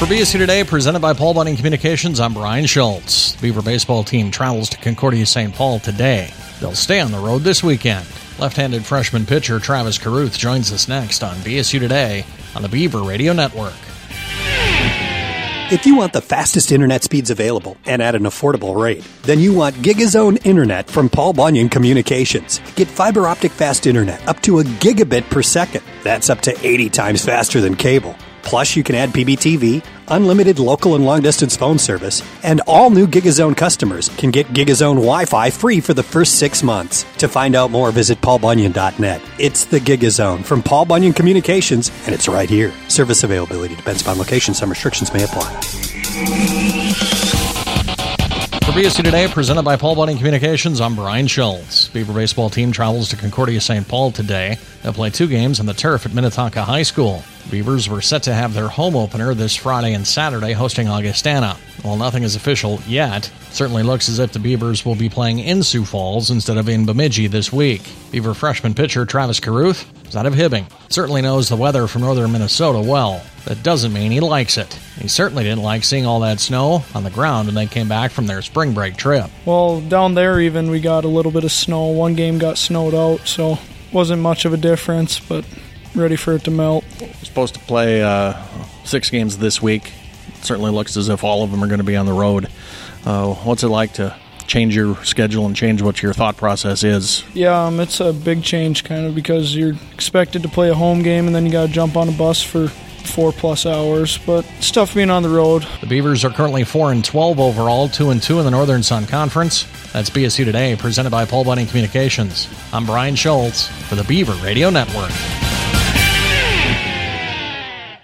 For BSU Today, presented by Paul Bunyan Communications, I'm Brian Schultz. The Beaver baseball team travels to Concordia St. Paul today. They'll stay on the road this weekend. Left-handed freshman pitcher Travis Carruth joins us next on BSU Today on the Beaver Radio Network. If you want the fastest internet speeds available and at an affordable rate, then you want GigaZone Internet from Paul Bunyan Communications. Get fiber optic fast internet up to a gigabit per second. That's up to 80 times faster than cable. Plus, you can add PBTV, unlimited local and long-distance phone service, and all new GigaZone customers can get GigaZone Wi-Fi free for the first 6 months. To find out more, visit paulbunyan.net. It's the GigaZone from Paul Bunyan Communications, and it's right here. Service availability depends upon location. Some restrictions may apply. For BSU Today, presented by Paul Bunyan Communications, I'm Brian Schultz. Beaver baseball team travels to Concordia St. Paul today. They'll play 2 games on the turf at Minnetonka High School. Beavers were set to have their home opener this Friday and Saturday, hosting Augustana. While nothing is official yet, it certainly looks as if the Beavers will be playing in Sioux Falls instead of in Bemidji this week. Beaver freshman pitcher Travis Carruth is out of Hibbing. Certainly knows the weather from northern Minnesota well. That doesn't mean he likes it. He certainly didn't like seeing all that snow on the ground when they came back from their spring break trip. Well, down there even we got a little bit of snow. One game got snowed out, so wasn't much of a difference, but ready for it to melt. We're supposed to play 6 games this week. It certainly looks as if all of them are going to be on the road. What's it like to change your schedule and change what your thought process is? Yeah, it's a big change kind of because you're expected to play a home game and then you got to jump on a bus for 4+ hours, but it's tough being on the road. The Beavers are currently 4-12 overall, 2-2 in the Northern Sun Conference. That's BSU Today, presented by Paul Bunyan Communications. I'm Brian Schultz for the Beaver Radio Network.